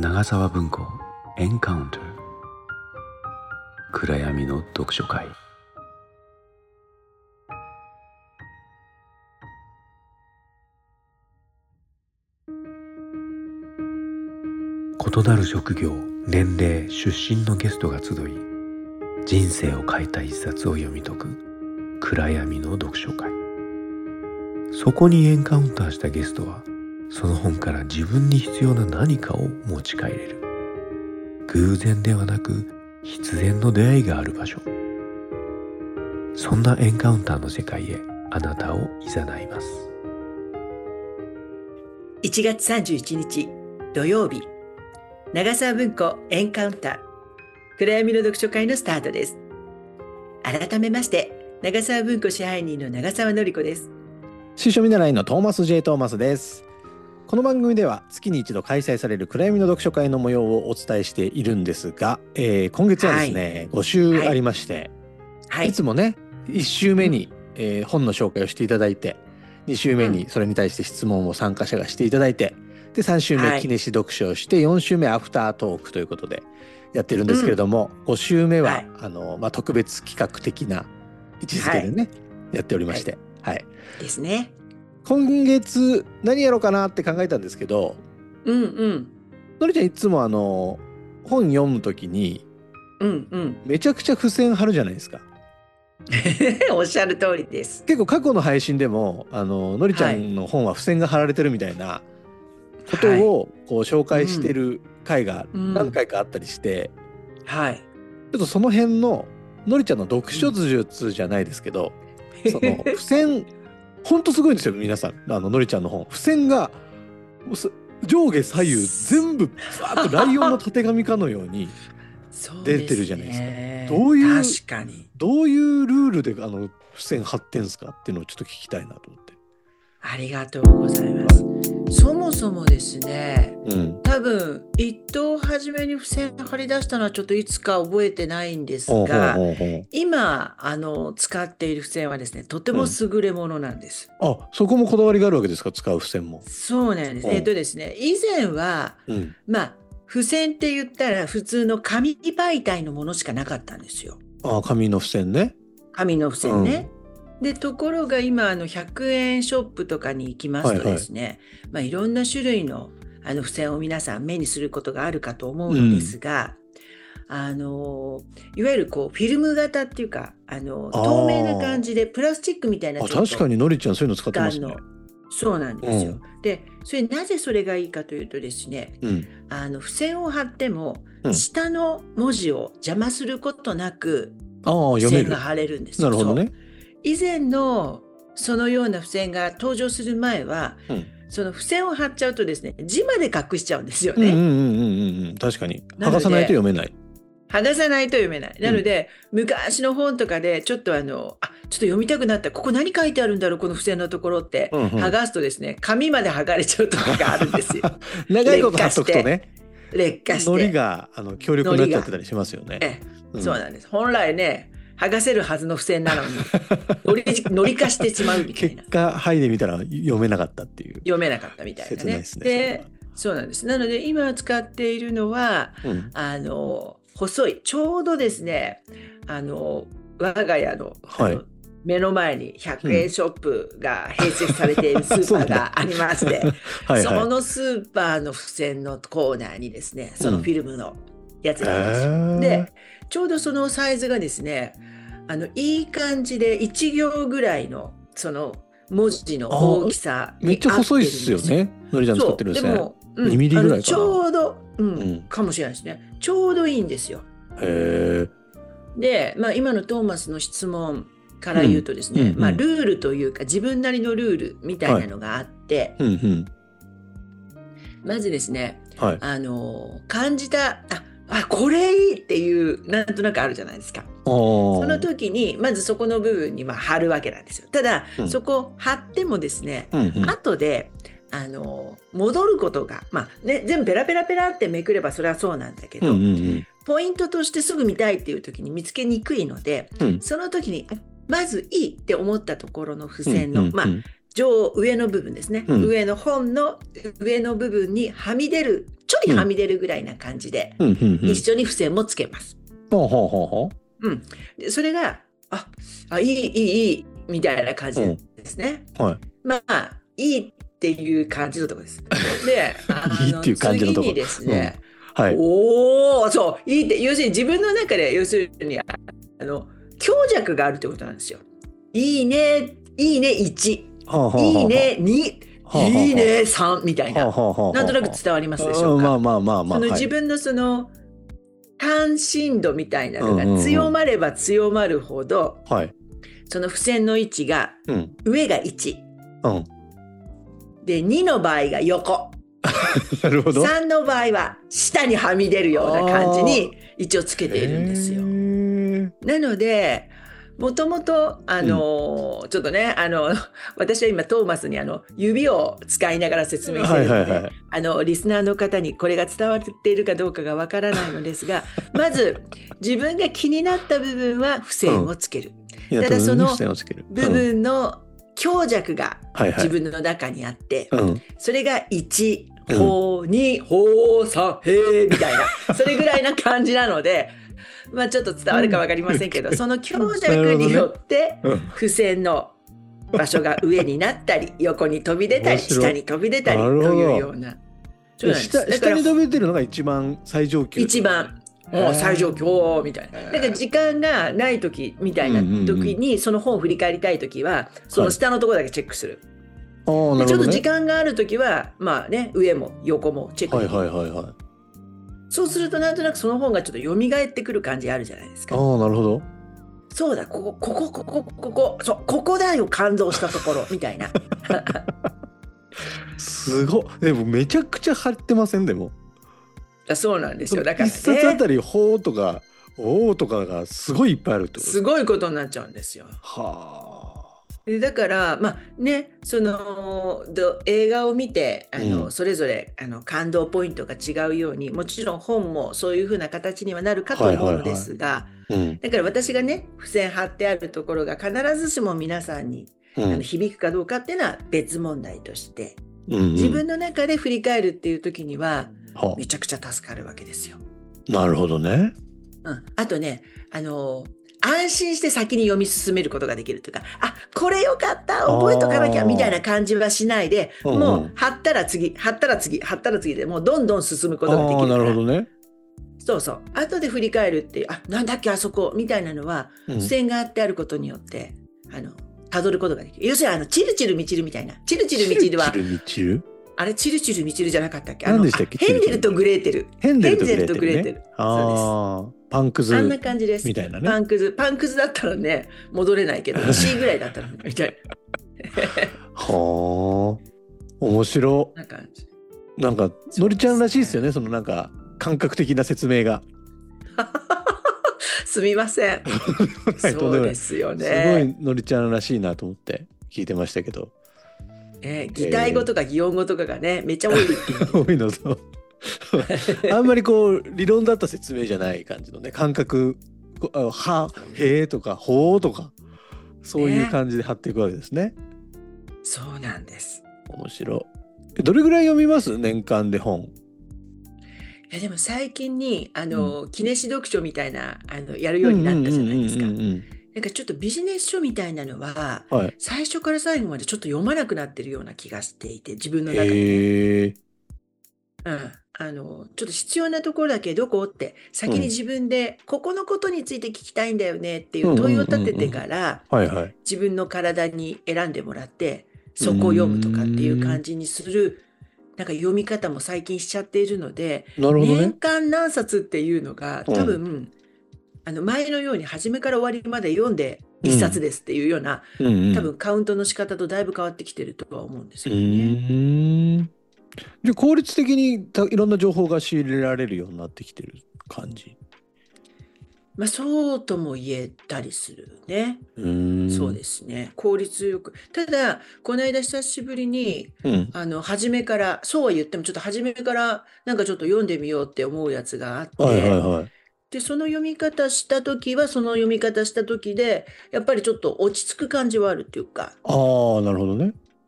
長沢文庫エンカウンター、暗闇の読書会。異なる職業、年齢、出身のゲストが集い、人生を変えた一冊を読み解く暗闇の読書会。そこにエンカウンターしたゲストは、その本から自分に必要な何かを持ち帰れる。偶然ではなく必然の出会いがある場所。そんなエンカウンターの世界へあなたを誘います。 1月31日土曜日、長沢文庫エンカウンター暗闇の読書会のスタートです。改めまして長沢文庫支配人の長沢典子です。 新書見習いのトーマス J. トーマスです。この番組では月に一度開催される暗闇の読書会の模様をお伝えしているんですが、今月はですね、5週ありまして、いつもね1週目に、本の紹介をしていただいて、2週目にそれに対して質問を参加者がしていただいて、で3週目記念誌読書をして、4週目アフタートークということでやってるんですけれども、5週目は、特別企画的な位置づけでね、やっておりまして、 ですね。 今月何やろうかなって考えたんですけど、のりちゃんいつも本読むときに、めちゃくちゃ付箋貼るじゃないですか。 おっしゃる通りです。 結構過去の配信でものりちゃんの本は付箋が貼られてるみたいなことをこう紹介してる回が何回かあったりして、ちょっとその辺ののりちゃんの読書術じゃないですけど、その付箋ほんとすごいんですよ。皆さんのりちゃんの本、付箋が上下左右全部バーッとライオンのたてがみかのように出てるじゃないですか。 確かにどういうルールで付箋貼ってんすかっていうのをちょっと聞きたいなと思って。 ありがとうございます。そもそもですね、多分一等初めに付箋貼り出したのはちょっといつか覚えてないんですが、今使っている付箋はですね、とても優れものなんです。 そこもこだわりがあるわけですか、使う付箋も。 そうなんです。ですね、以前は、付箋って言ったら普通の紙媒体のものしかなかったんですよ。 紙の付箋ね。 紙の付箋ね。でところが今100円ショップとかに行きますとですね、いろんな種類の付箋を皆さん目にすることがあるかと思うのですが、いわゆるこうフィルム型っていうか透明な感じでプラスチックみたいな、 確かにのりちゃんそういうの使ってますね。 そうなんですよ。でなぜそれがいいかというとですね、付箋を貼っても、下の文字を邪魔することなく付箋が貼れるんですよ。 なるほどね。 以前のそのような付箋が登場する前は、その付箋を貼っちゃうとですね、字まで隠しちゃうんですよね。 確かに剥がさないと読めない。 剥がさないと読めない。なので、昔の本とかでちょっとちょっと読みたくなった、ここ何書いてあるんだろうこの付箋のところって、剥がすとですね、紙まで剥がれちゃうとかがあるんですよ。 長いこと貼っとくとね、 劣化して、 のりが強力になっちゃってたりしますよね。 そうなんです。本来ね、剥がせるはずの付箋なのにのり化してしまうみたいな。 結果剥いでみたら読めなかったっていう。 読めなかったみたいなね。 切ないですね。 そうなんです。なので今使っているのは、細い、ちょうどですね、我が家の、目の前に100円ショップが併設されているスーパーがありまして、そのスーパーの付箋のコーナーにですね、そのフィルムのやつがあります。でちょうどそのサイズがですね、いい感じで1行ぐらいのその文字の大きさに合ってるんですよ。 めっちゃ細いですよね、のりちゃん使ってるんですね。でも、2ミリぐらいかな。 ちょうど、かもしれないですね。ちょうどいいんですよ。で、今のトーマスの質問から言うとですね、ルールというか自分なりのルールみたいなのがあって、まずですね、感じたこれいいっていうなんとなくあるじゃないですか。その時にまずそこの部分に貼るわけなんですよ。ただ、そこ貼ってもですね、後で戻ることが全部ペラペラペラってめくればそれはそうなんだけど、ポイントとしてすぐ見たいっていう時に見つけにくいので、その時にまずいいって思ったところの付箋の、上の部分ですね、上の本の上の部分にはみ出るちょいはみ出るぐらいな感じで、一緒に付箋もつけます。でそれがいいみたいな感じですね。まあいいっていう感じのところです。でいいっていう感じのところ。 次にですね、そういいって、要するに自分の中で強弱があるってことなんですよ。いいね1、いいね2、いいね3みたいな、なんとなく伝わりますでしょうか。自分のその関心度みたいなのが強まれば強まるほど、その付箋の位置が、上が1、で2の場合が横なるほど。 3の場合は下にはみ出るような感じに一応つけているんですよ。なのでもともとちょっとね私は今トーマスに指を使いながら説明しているので、リスナーの方にこれが伝わっているかどうかがわからないのですが、まず自分が気になった部分は付箋をつける。ただその部分の強弱が自分の中にあって、それが1、ほう2、ほう3、へーみたいな、それぐらいな感じなので、まあちょっと伝わるか分かりませんけど、その強弱によって付箋の場所が上になったり横に飛び出たり下に飛び出たりというような。 下に飛び出てるのが一番最上級。 一番もう最上級みたいな。だから時間がない時みたいな時にその本を振り返りたい時はその下のところだけチェックする。でちょっと時間がある時はまあね、上も横もチェックできる。そうするとなんとなくその本がちょっと蘇ってくる感じあるじゃないですか。 なるほど。 そうだ、ここだよ、感動したところみたいな。 すごい。でもめちゃくちゃ貼ってません？でもそうなんですよ。だから、 一冊あたりほうとかおーとかがすごいいっぱいあるってこと。 すごいことになっちゃうんですよ。だからまあね、映画を見てそれぞれ感動ポイントが違うように、もちろん本もそういう風な形にはなるかと思うのですが、だから私がね付箋貼ってあるところが必ずしも皆さんに響くかどうかっていうのは別問題として、自分の中で振り返るっていう時にはめちゃくちゃ助かるわけですよ。 なるほどね。 あとね安心して先に読み進めることができるというか、これよかった覚えとかなきゃみたいな感じはしないで、もう貼ったら次でもうどんどん進むことができるから。 なるほどね。 そう後で振り返るってなんだっけあそこみたいなのは、付箋があってあることによって辿ることができる。要するにチルチルミチルみたいな。チルチルミチルはあれチルチルミチルじゃなかったっけ？ 何でしたっけ？ ヘンゼルとグレーテル。 ヘンゼルとグレーテル。 そうです。 パンくずあんな感じですみたいなね。 パンくずだったらね戻れないけど C ぐらいだったらみたいな。面白。なんかのりちゃんらしいですよね。そのなんか感覚的な説明が。 すみません。そうですよね。 すごいのりちゃんらしいなと思って聞いてましたけど。 擬態語とか擬音語とかがねめっちゃ多い多いのとあんまり理論だった説明じゃない感じのね、感覚はへーとかほーとかそういう感じで貼っていくわけですね。 そうなんです。 面白い。どれぐらい読みます？年間で本。 でも最近に記念誌読書みたいなやるようになったじゃないですか。なんかちょっとビジネス書みたいなのは、最初から最後までちょっと読まなくなってるような気がしていて、自分の中で、ちょっと必要なところだけどこって先に自分でここのことについて聞きたいんだよねっていう問いを立ててから自分の体に選んでもらってそこを読むとかっていう感じにするなんか読み方も最近しちゃっているので、年間何冊っていうのが多分、前のように初めから終わりまで読んで一冊ですっていうような、多分カウントの仕方とだいぶ変わってきてるとは思うんですよね。 じゃあ効率的にいろんな情報が仕入れられるようになってきてる感じ。 そうとも言えたりするね。そうですね。効率よく。ただこの間久しぶりに、初めからそうは言ってもちょっと初めからなんかちょっと読んでみようって思うやつがあって、でその読み方した時はその読み方した時でやっぱりちょっと落ち着く感じはあるっていうか。 なるほどね。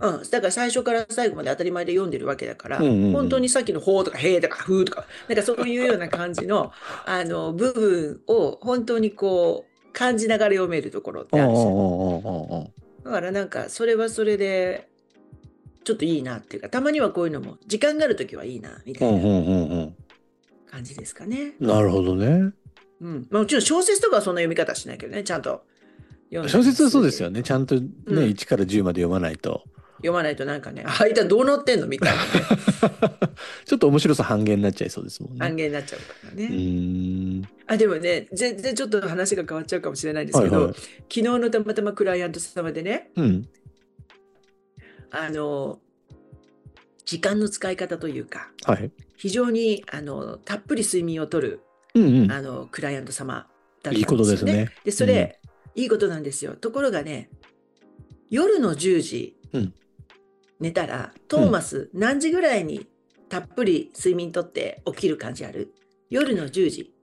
だから最初から最後まで当たり前で読んでるわけだから、本当にさっきのほうとかへーとかふーとか、なんかそういうような感じの、部分を本当にこう、感じながら読めるところってあるし。だからなんか、それはそれで、ちょっといいなっていうか、たまにはこういうのも、時間があるときはいいな、みたいな感じですかね。 なるほどね。 もちろん小説とかはそんな読み方しないけどね、ちゃんと読んで。小説はそうですよね。ちゃんとね、1から10まで読まないと。 読まないとなんかね、あいたどうなってんのみたいなね。 ちょっと面白さ半減になっちゃいそうですもんね。 半減になっちゃうからね。でもね、全然ちょっと話が変わっちゃうかもしれないんですけど、昨日のたまたまクライアント様でね、時間の使い方というか、非常にたっぷり睡眠をとる、クライアント様だったんですよね。いいことですね。で、それ、いいことなんですよ。ところがね、夜の10時、寝たら、トーマス、何時ぐらいにたっぷり睡眠とって起きる感じある？夜の10時。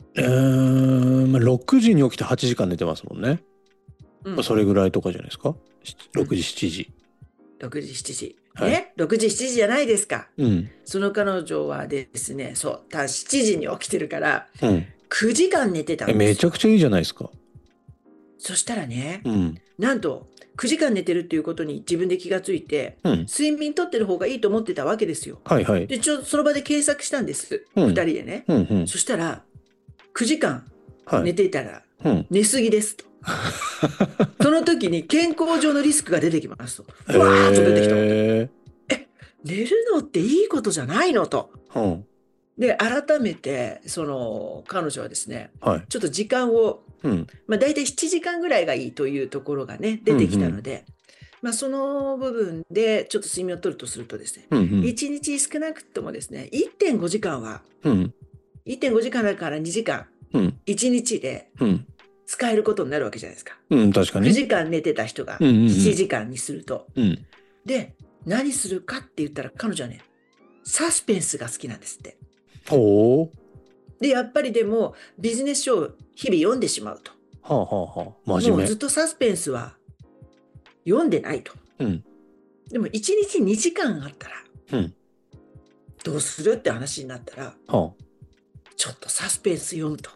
6時に起きて8時間寝てますもんね。それぐらいとかじゃないですか。6時、7時。 6時、7時。ね、6時、7時じゃないですか。その彼女はですね、7時に起きてるから、9時間寝てたんです。 めちゃくちゃいいじゃないですか。 そしたらね、なんと、9時間寝てるっていうことに自分で気がついて、睡眠とってる方がいいと思ってたわけですよ。で、その場で検索したんです。2人でね。そしたら、9時間寝ていたら、寝すぎですと。その時に健康上のリスクが出てきますと。ふわーっと出てきた。寝るのっていいことじゃないのと。で、改めて、彼女はですね、ちょっと時間を、大体7時間ぐらいがいいというところがね、出てきたので、その部分でちょっと睡眠をとるとするとですね、1日少なくともですね、1.5 時間は、1.5 時間だから2時間、1日で使えることになるわけじゃないですか。 確かに。 9時間寝てた人が7時間にすると。で、何するかって言ったら彼女はね、サスペンスが好きなんですって。で、やっぱりでもビジネス書を日々読んでしまうと。真面目。もうずっとサスペンスは読んでないと。でも1日2時間あったら、どうするって話になったら、ちょっとサスペンス読むと。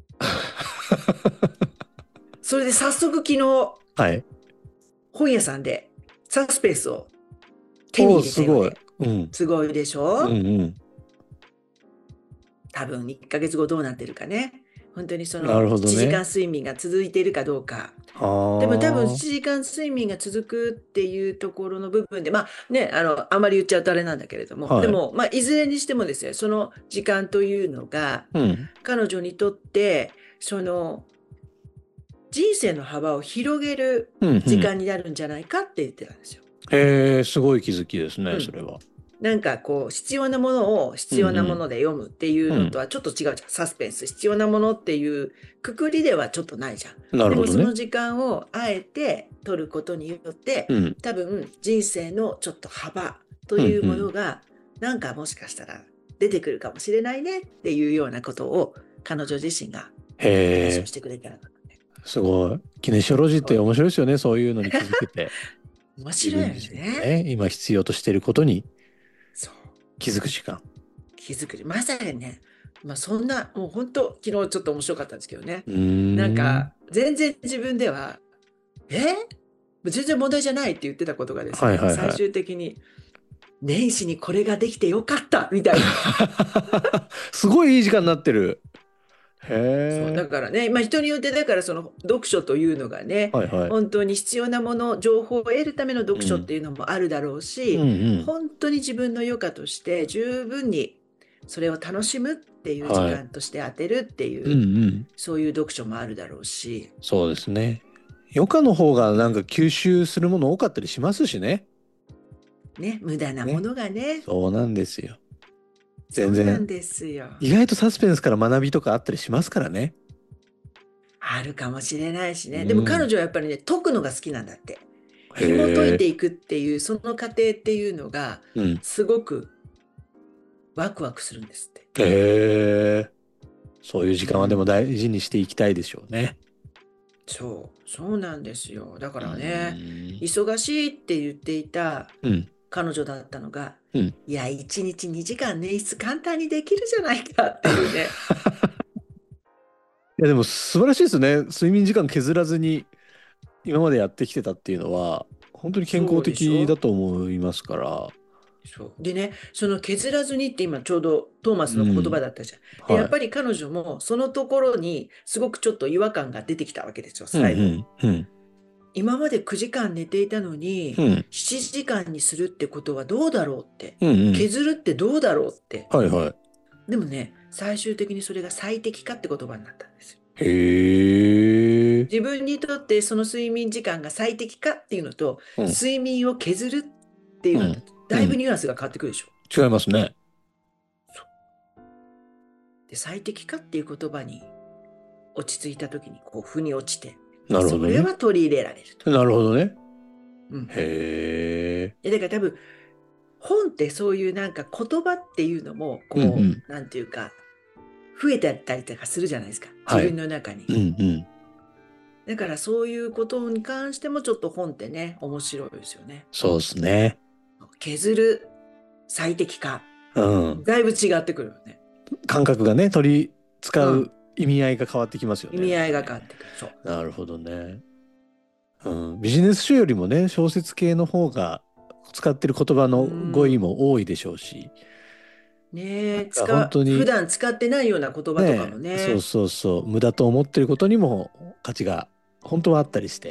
それで早速昨日、本屋さんでサスペンスを手に入れたよね。すごいでしょ。多分1ヶ月後どうなってるかね。本当にその1時間睡眠が続いているかどうか。でも多分1時間睡眠が続くっていうところの部分で、あまり言っちゃうとあれなんだけれども、でも、いずれにしてもですね、その時間というのが、彼女にとって、その人生の幅を広げる時間になるんじゃないかって言ってたんですよ。 すごい気づきですね、それは。 なんかこう必要なものを必要なもので読むっていうのとはちょっと違うじゃん。サスペンス必要なものっていうくくりではちょっとないじゃん。でもその時間をあえて取ることによって、多分人生のちょっと幅というものがなんかもしかしたら出てくるかもしれないねっていうようなことを彼女自身が話をしてくれたら、 すごい。キネシオロジーって面白いですよね。そういうのに気づけて。 面白いよね。 今必要としていることに気づく時間。 気づく。まさにね、そんな、もう本当、昨日ちょっと面白かったんですけどね。なんか、全然自分では、全然問題じゃないって言ってたことがですね、最終的に、年始にこれができてよかったみたいな。 すごいいい時間になってる。 そうだからね、人によってだからその読書というのがね、本当に必要なもの情報を得るための読書っていうのもあるだろうし、本当に自分の余暇として十分にそれを楽しむっていう時間として当てるっていう、そういう読書もあるだろうし。 そうですね。余暇の方がなんか吸収するもの多かったりしますしね。 無駄なものがね。 そうなんですよ。 全然。そうなんですよ。 意外とサスペンスから学びとかあったりしますからね。 あるかもしれないしね。でも彼女はやっぱりね、解くのが好きなんだって。紐解いていくっていうその過程っていうのがすごくワクワクするんですって。 そういう時間はでも大事にしていきたいでしょうね。 そうなんですよ。だからね、忙しいって言っていた彼女だったのが、いや、1日2時間捻出簡単にできるじゃないかっていうね。 いやでも素晴らしいですね。睡眠時間削らずに今までやってきてたっていうのは本当に健康的だと思いますから。 でね、その削らずにって今ちょうどトーマスの言葉だったじゃん。で、やっぱり彼女もそのところにすごくちょっと違和感が出てきたわけですよ、最後。今まで9時間寝ていたのに、7時間にするってことはどうだろうって、削るってどうだろうって。でもね、最終的にそれが最適化って言葉になったんですよ。自分にとってその睡眠時間が最適化っていうのと、睡眠を削るっていうのと、だいぶニュアンスが変わってくるでしょ。 違いますね。 で、最適化っていう言葉に落ち着いた時に腑に落ちて、 なるほどね、 それは取り入れられると。 なるほどね。 へえ。だから多分本ってそういうなんか言葉っていうのもなんていうか増えてったりとかするじゃないですか、自分の中に。だからそういうことに関してもちょっと本ってね、面白いですよね。 そうですね。 削る、最適化、だいぶ違ってくるよね。 感覚がね、取り使う意味合いが変わってきますよね。 意味合いが変わってくる。そう。 なるほどね。ビジネス書よりもね、小説系の方が使ってる言葉の語彙も多いでしょうし。 ね、普段使ってないような言葉とかもね。 そう無駄と思ってることにも価値が本当はあったりして、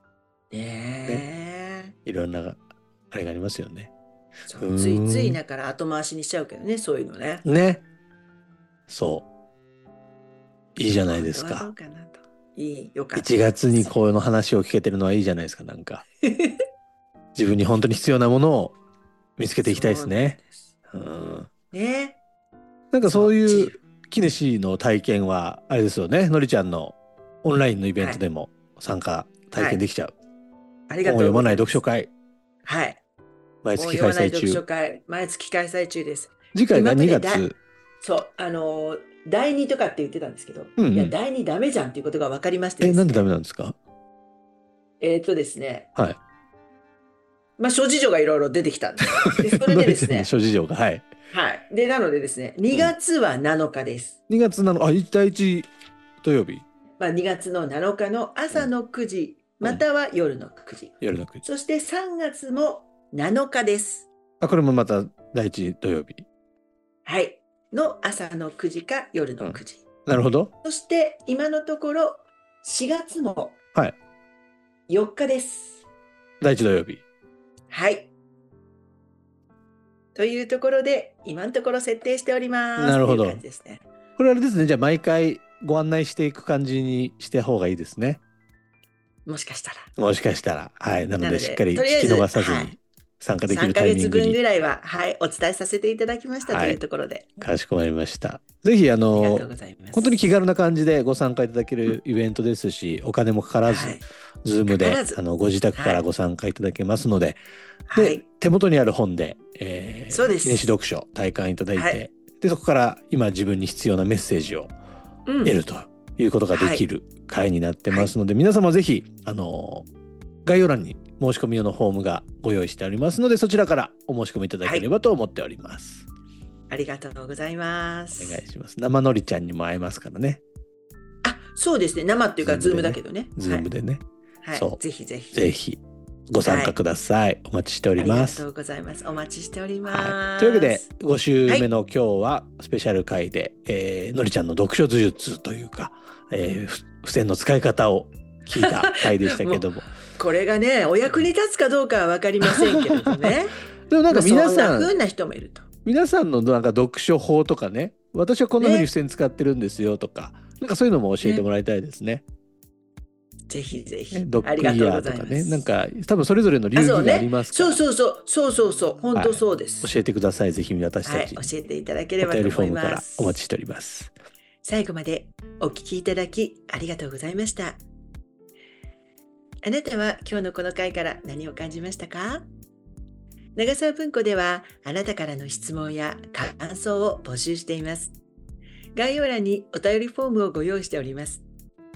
いろんなあれがありますよね。 ついついだから後回しにしちゃうけどね、そういうのね。 いいじゃないですか。 よかった。 1月にこの話を聞けてるのはいいじゃないですか。なんか自分に本当に必要なものを見つけていきたいですね。なんかそういうキネシの体験はあれですよね。のりちゃんのオンラインのイベントでも参加体験できちゃう。 ありがとうございます。 本を読まない読書会。毎月開催中。 毎月開催中です。 次回が2月。 第2とかって言ってたんですけど、いや、第2ダメじゃんっていうことが分かりましてですね。 なんでダメなんですか？ ですね。諸事情がいろいろ出てきたんです。で、それでですね。 諸事情が、 で、なのでですね、2月は7日です。 2月7日、第1土曜日。 2月の7日の朝の9時、または夜の9時。そして3月も7日です。 これもまた第1土曜日。 の朝の9時か夜の9時。 なるほど。 そして今のところ4月も4日です。 第1土曜日。 というところで今のところ設定しております。 なるほど。 という感じですね。 これあれですね。じゃあ毎回ご案内していく感じにした方がいいですね。 もしかしたら。なのでしっかり聞き逃さずに参加できるタイミングに。 3ヶ月分ぐらいは、お伝えさせていただきましたというところで。 かしこまりました。ぜひ本当に気軽な感じでご参加いただけるイベントですし、お金もかからず、Zoom でご自宅からご参加いただけますので、で手元にある本で記念誌読書体感いただいて、でそこから今自分に必要なメッセージを得るということができる会になってますので、皆様ぜひ概要欄に申し込み用のフォームがご用意しておりますので、そちらからお申し込みいただければと思っております。 ありがとうございます。 お願いします。生のりちゃんにも会えますからね。 そうですね。生っていうかズームだけどね。 ズームでね。 ぜひぜひご参加ください。お待ちしております。 ありがとうござわお待ちしております。 というわけで5週目の今日はスペシャル回で、のりちゃんの読書術術というか、付箋の使い方を聞いた回でしたけどもこれがね、お役に立つかどうかは分かりませんけれどね。 でもなんか皆さん、 そんな風な人もいると。 皆さんのなんか読書法とかね、私はこんな風に付箋使ってるんですよとか、なんかそういうのも教えてもらいたいですね。 ぜひぜひ。 ドッグイヤーとかね、なんか多分それぞれの流儀がありますから。 そう、本当そうです。 教えてください。ぜひ私たちに。 教えていただければと思います。 お便りフォームからお待ちしております。 最後までお聞きいただきありがとうございました。あなたは今日のこの回から何を感じましたか？長沢文庫ではあなたからの質問や感想を募集しています。概要欄にお便りフォームをご用意しております。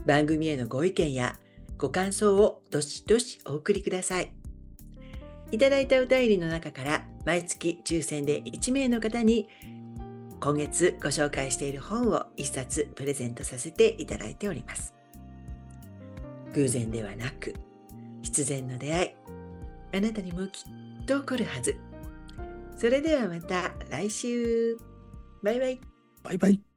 番組へのご意見やご感想をどしどしお送りください。いただいたお便りの中から毎月抽選で1名の方に今月ご紹介している本を1冊プレゼントさせていただいております。偶然ではなく必然の出会い、あなたにもきっと起こるはず。それではまた来週。バイバイ。 バイバイ。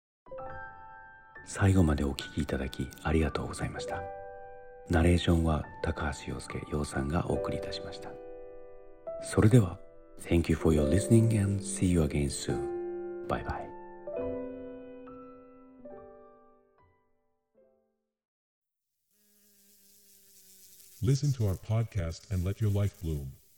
最後までお聞きいただきありがとうございました。ナレーションは高橋洋介洋さんがお送りいたしました。それでは Thank you for your listening and see you again soon. Bye bye. Listen to our podcast and let your life bloom.